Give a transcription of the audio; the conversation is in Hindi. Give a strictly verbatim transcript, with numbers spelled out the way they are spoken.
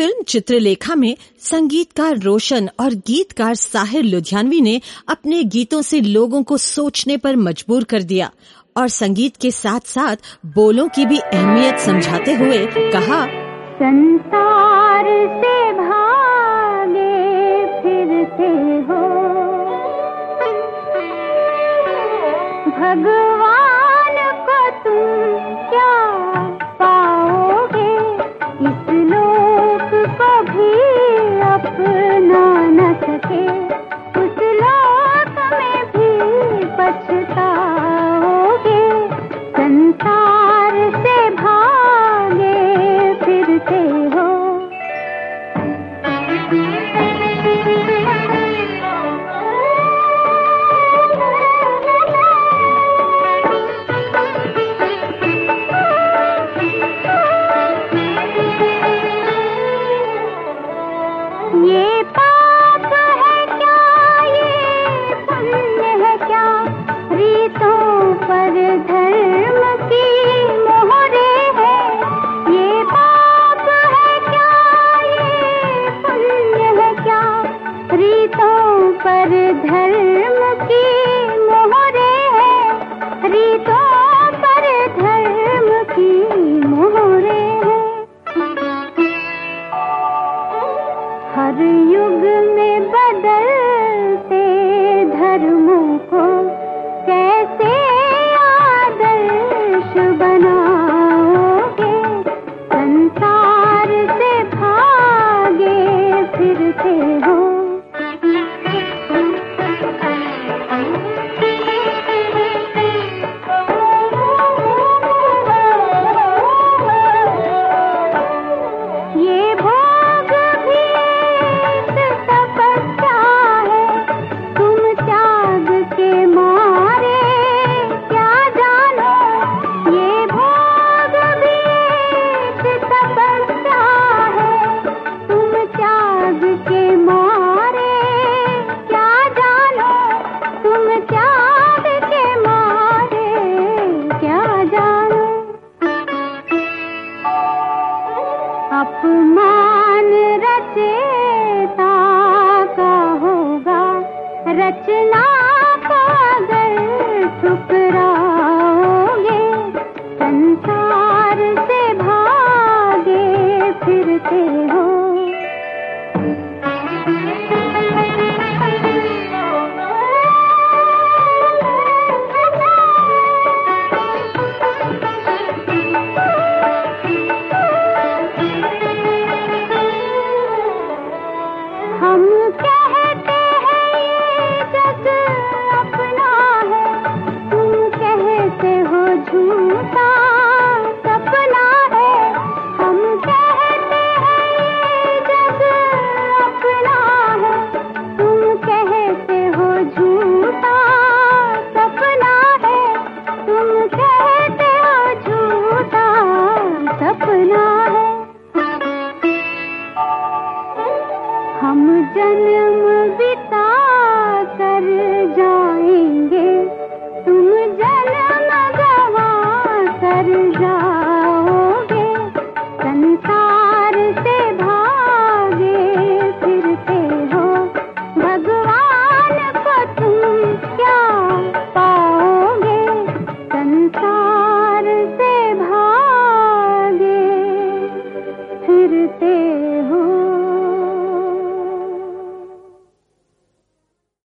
फिल्म चित्रलेखा में संगीतकार रोशन और गीतकार साहिर लुधियानवी ने अपने गीतों से लोगों को सोचने पर मजबूर कर दिया और संगीत के साथ साथ बोलों की भी अहमियत समझाते हुए कहा, संसार से भागे फिरते हो, भगवान को तुम क्या पाओगे, इस लोक को भी अपना न सके, उस लोक में भी पछताओगे, संसार से भागे फिरते हो। ये पाप है क्या, ये पुण्य है क्या, रीतों पर धर्म की मोहरे है। ये पाप है क्या, ये पुण्य है क्या, रीतों पर धर्म की मोहरे है, रीतों पर धर्म की मोहरे है। हर युग में बदलते धर्मों को कैसे आदर्श बनाओगे, संसार से भागे फिरते हो। ये भोग भी तपस्या है, तुम त्याग के मारे क्या जानो, ये भोग भी तपस्या है, तुम त्याग के मारे क्या जानो, तुम त्याग के मारे क्या जानो। अपमान रचेता का होगा, रचना को अगर ठुकराओगे, संसार से भागे फिरते हो। हम कहते हैं ये जग अपना है, तुम कहते हो झूठा सपना है। हम कहते हैं ये जग अपना है, तुम कहते हो झूठा सपना है, तुम कहते हो झूठा सपना है। हम जन्म भी